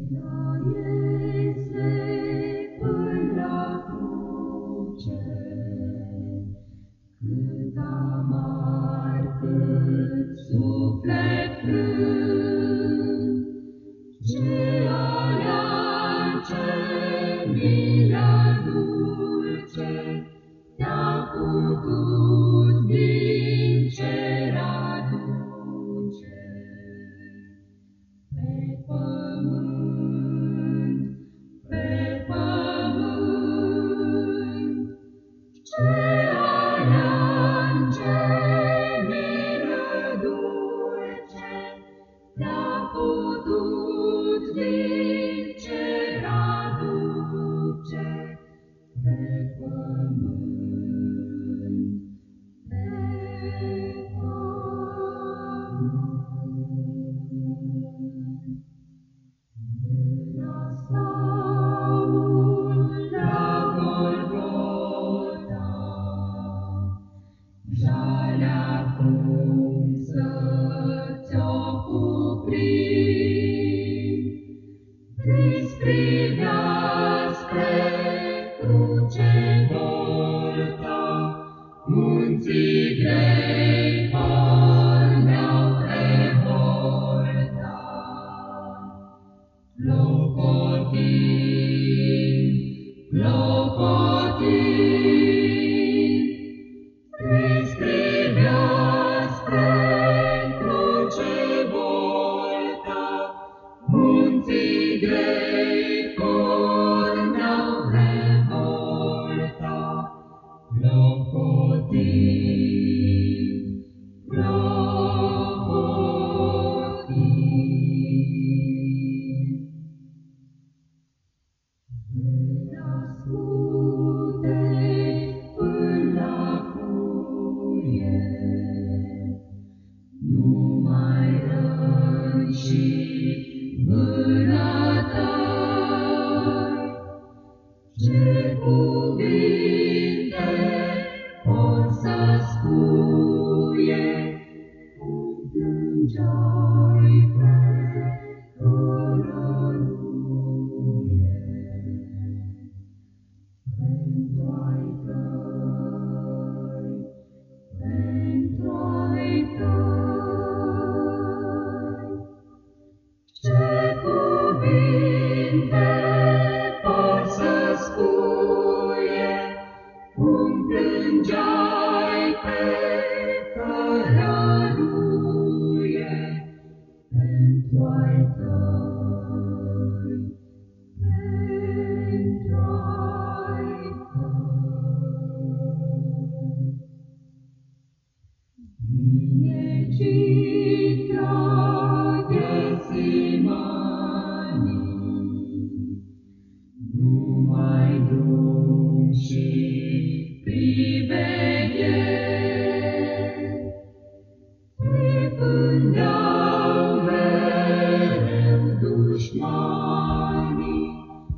Este până la cruce, cât amar, cât suflet frânt, ce alea, ce milă dulce, te-a putut din cer aduce. Pe pământ, ce alea, ce milă dulce, te-a putut din cer aduce. Pe pământ, jalea cum să ți-o cuprind, trist privea spre cruce Golgota, munții grei porneau revolta, clocotind, trist privea spre cruce Golgota, munții grei porneau revolta, clocotind. Numai răni și vânătăi, ce cuvinte pot să spuie, cum plângeai pe cărăruie. Pentru-ai tăi, pentru-ai tăi, ce cuvinte pot să spuie, cum plângeai pe cărăruie. Pentru-ai tăi, pentru-ai tăi. Necita Ghesimani, numai drum și priveghere, te pândeau mereu dușmanii,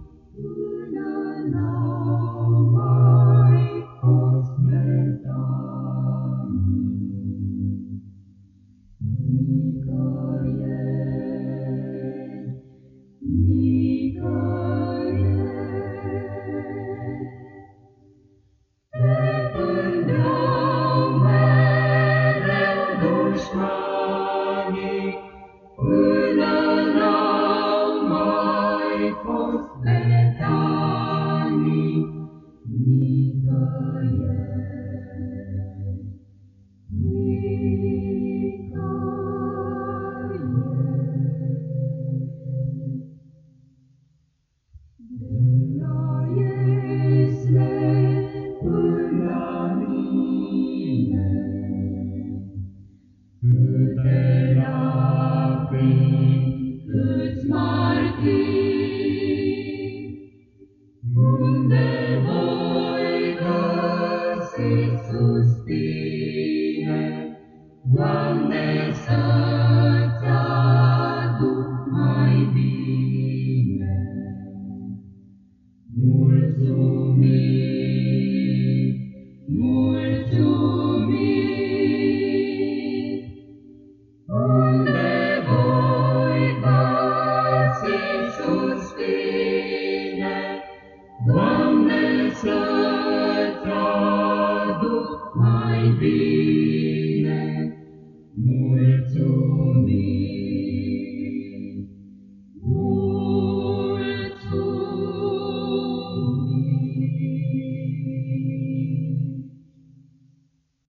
să-ți aduc mai bine.